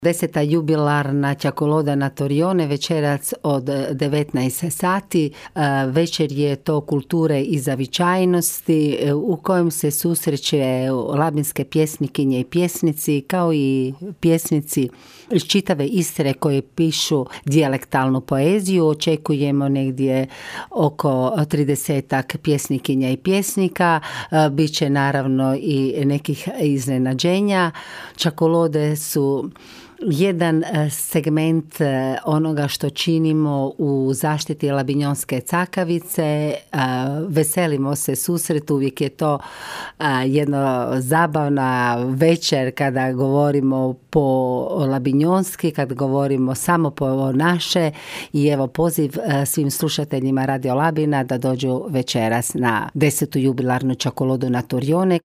10. jubilarna Čakoloda na Torjone, večerac od 19 sati. Večer je to kulture i zavičajnosti u kojem se susreće labinske pjesnikinje i pjesnici, kao i pjesnici iz čitave Istre koje pišu dijalektalnu poeziju. Očekujemo negdje oko 30 pjesnikinja i pjesnika. Biće naravno i nekih iznenađenja. Čakolode su jedan segment onoga što činimo u zaštiti labinjonske cakavice. Veselimo se susretu, uvijek je to jedna zabavna večer kada govorimo po labinjonski, kad govorimo samo po naše. I evo poziv svim slušateljima Radio Labina da dođu večeras na 10. jubilarnu Čakolodu na Torjone.